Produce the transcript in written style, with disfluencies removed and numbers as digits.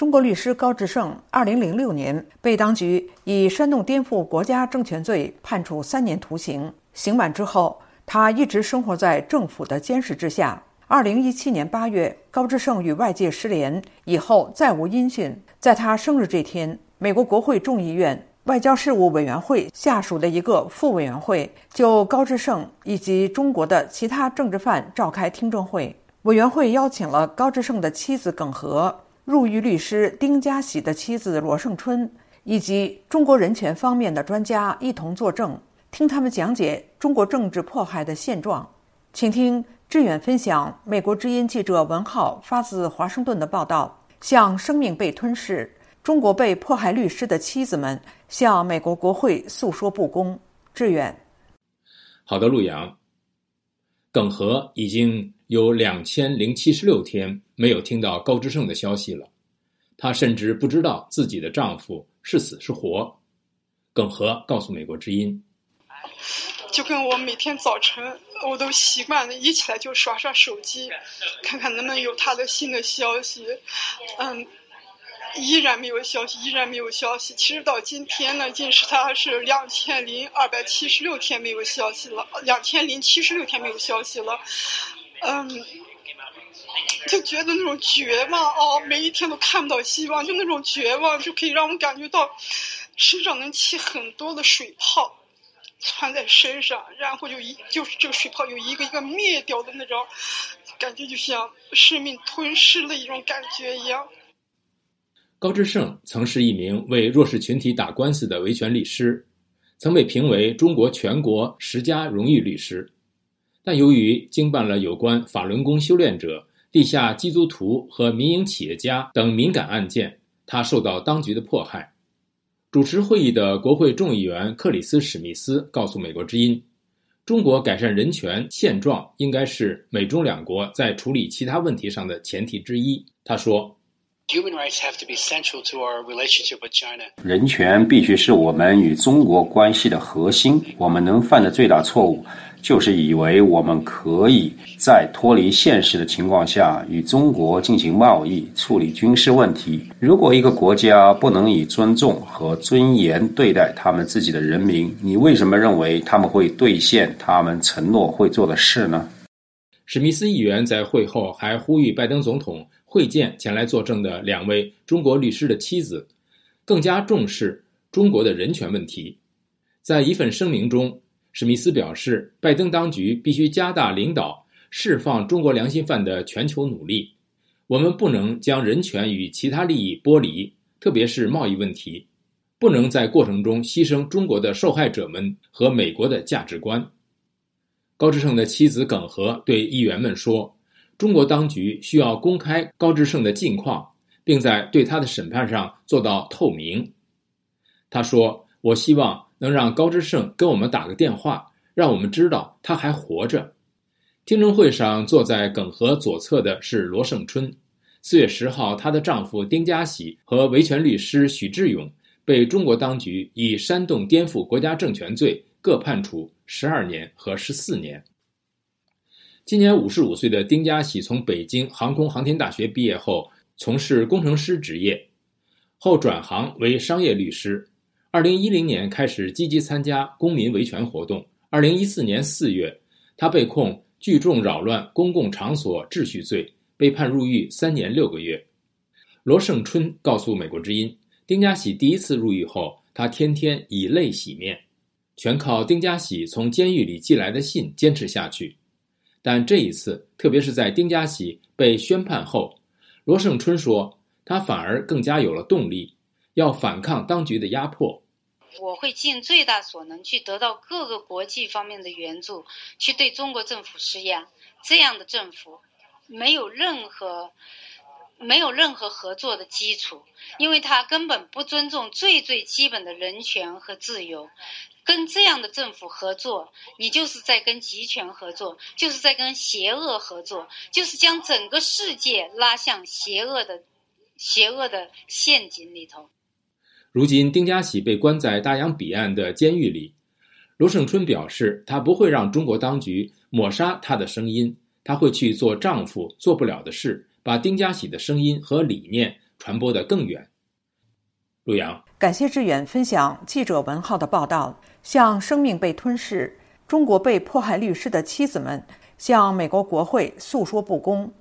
中国律师高志胜2006年被当局以煽动颠覆国家政权罪判处3年徒刑。刑满之后，他一直生活在政府的监视之下。2017年8月，高志胜与外界失联以后再无音讯。在他生日这天，美国国会众议院外交事务委员会下属的一个副委员会就高志胜以及中国的其他政治犯召开听证会。委员会邀请了高志胜的妻子耿和、入狱律师丁家喜的妻子罗胜春以及中国人权方面的专家一同作证，听他们讲解中国政治迫害的现状。请听志远分享美国之音记者文浩发自华盛顿的报道，向生命被吞噬、中国被迫害律师的妻子们向美国国会诉说不公。志远。 好的，陆阳。耿和已经有2076天没有听到高志胜的消息了，她甚至不知道自己的丈夫是死是活。耿和告诉美国之音， 就跟我每天早晨我都习惯了一起来就刷刷手机，看看能不能有他的新的消息。依然没有消息，依然没有消息。其实到今天呢，已经是他是2276天没有消息了，2076天没有消息了。就觉得那种绝望每一天都看不到希望，就那种绝望就可以让我感觉到身上能起很多的水泡窜在身上，然后就是这个水泡有一个一个灭掉的那种感觉，就像生命吞噬了一种感觉一样。 高志胜曾是一名为弱势群体打官司的维权律师，曾被评为中国全国10佳荣誉律师。但由于经办了有关法轮功修炼者、地下基督徒和民营企业家等敏感案件，他受到当局的迫害。主持会议的国会众议员克里斯·史密斯告诉美国之音，中国改善人权现状应该是美中两国在处理其他问题上的前提之一。他说， 人权必须是我们与中国关系的核心。我们能犯的最大错误就是以为我们可以在脱离现实的情况下与中国进行贸易、处理军事问题。如果一个国家不能以尊重和尊严对待他们自己的人民，你为什么认为他们会兑现他们承诺会做的事呢？ 史密斯议员在会后还呼吁拜登总统会见前来作证的2位中国律师的妻子，更加重视中国的人权问题。在一份声明中，史密斯表示，拜登当局必须加大领导释放中国良心犯的全球努力。我们不能将人权与其他利益剥离，特别是贸易问题，不能在过程中牺牲中国的受害者们和美国的价值观。高志胜的妻子耿和对议员们说，中国当局需要公开高志胜的近况，并在对他的审判上做到透明。他说，我希望能让高志胜跟我们打个电话，让我们知道他还活着。听证会上坐在耿和左侧的是罗胜春。4月10号，她的丈夫丁家喜和维权律师许志勇被中国当局以煽动颠覆国家政权罪各判处12年和14年。今年55岁的丁家喜从北京航空航天大学毕业后，从事工程师职业，后转行为商业律师。2010年开始积极参加公民维权活动。2014年4月，他被控聚众扰乱公共场所秩序罪，被判入狱3年6个月。罗胜春告诉美国之音，丁家喜第一次入狱后，他天天以泪洗面，全靠丁家喜从监狱里寄来的信坚持下去。但这一次，特别是在丁家喜被宣判后，罗胜春说，他反而更加有了动力，要反抗当局的压迫。 我会尽最大所能去得到各个国际方面的援助，去对中国政府施压。这样的政府没有任何合作的基础，因为他根本不尊重最基本的人权和自由。跟这样的政府合作，你就是在跟集权合作，就是在跟邪恶合作，就是将整个世界拉向邪恶的陷阱里头。 如今丁家喜被关在大洋彼岸的监狱里，罗胜春表示，他不会让中国当局抹杀他的声音，他会去做丈夫做不了的事，把丁家喜的声音和理念传播得更远。陆阳， 感谢志远分享记者文浩的报道。向生命被吞噬、中国被迫害律师的妻子们向美国国会诉说不公，